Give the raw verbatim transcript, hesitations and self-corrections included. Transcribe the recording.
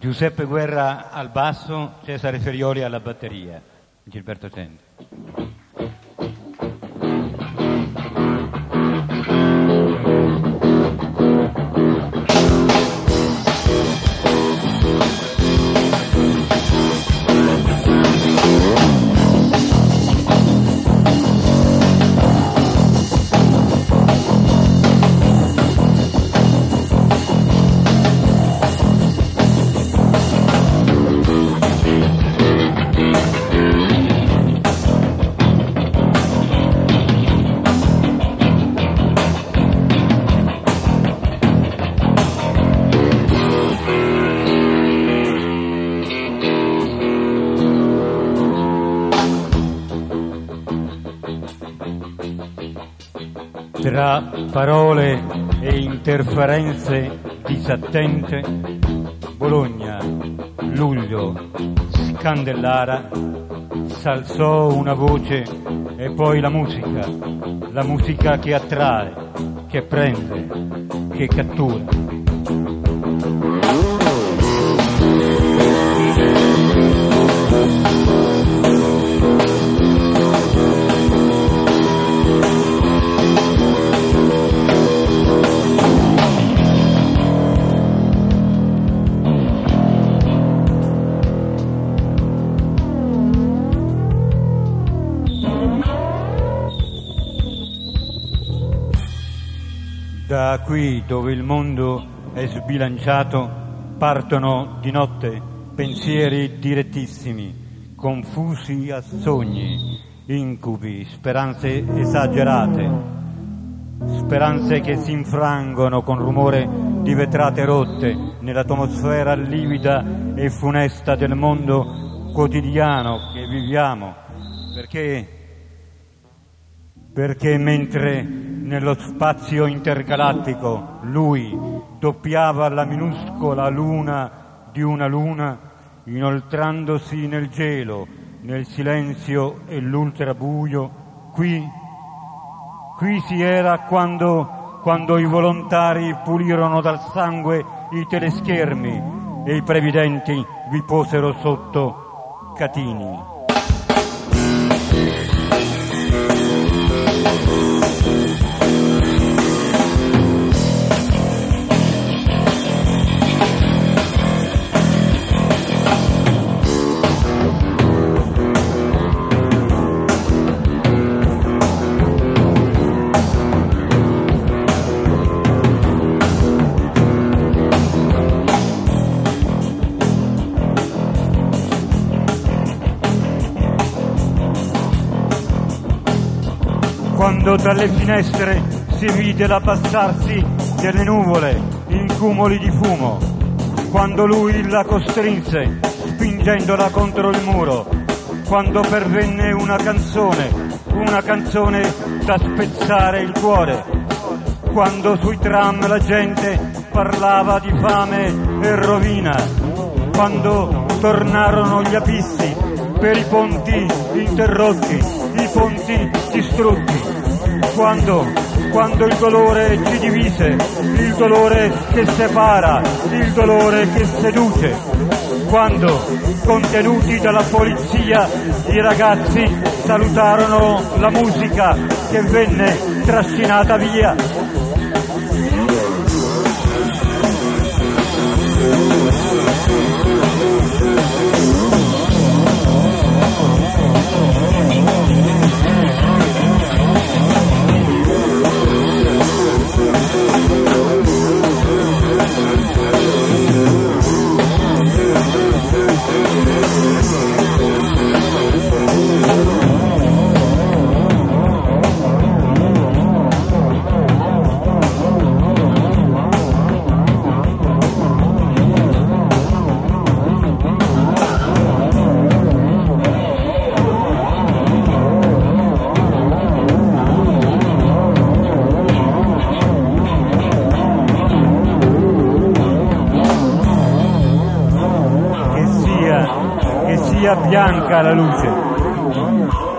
Giuseppe Guerra al basso, Cesare Ferioli alla batteria, Gilberto Cento. Tra parole e interferenze disattente, Bologna, luglio, Scandellara, s'alzò una voce e poi la musica, la musica che attrae, che prende, che cattura. Da qui, dove il mondo è sbilanciato, partono di notte pensieri direttissimi, confusi a sogni, incubi, speranze esagerate, speranze che si infrangono con rumore di vetrate rotte nell'atmosfera livida e funesta del mondo quotidiano che viviamo, perché perché mentre nello spazio intergalattico lui doppiava la minuscola luna di una luna, inoltrandosi nel gelo, nel silenzio e l'ultrabuio, qui, qui si era quando, quando i volontari pulirono dal sangue i teleschermi e i previdenti vi posero sotto catini. Quando dalle finestre si vide l'abbassarsi delle nuvole in cumuli di fumo, quando lui la costrinse spingendola contro il muro, quando pervenne una canzone, una canzone da spezzare il cuore, quando sui tram la gente parlava di fame e rovina, quando tornarono gli abissi per i ponti interrotti, i ponti distrutti, quando, quando il dolore ci divise, il dolore che separa, il dolore che seduce, quando, contenuti dalla polizia, i ragazzi salutarono la musica che venne trascinata via. Bianca la luce.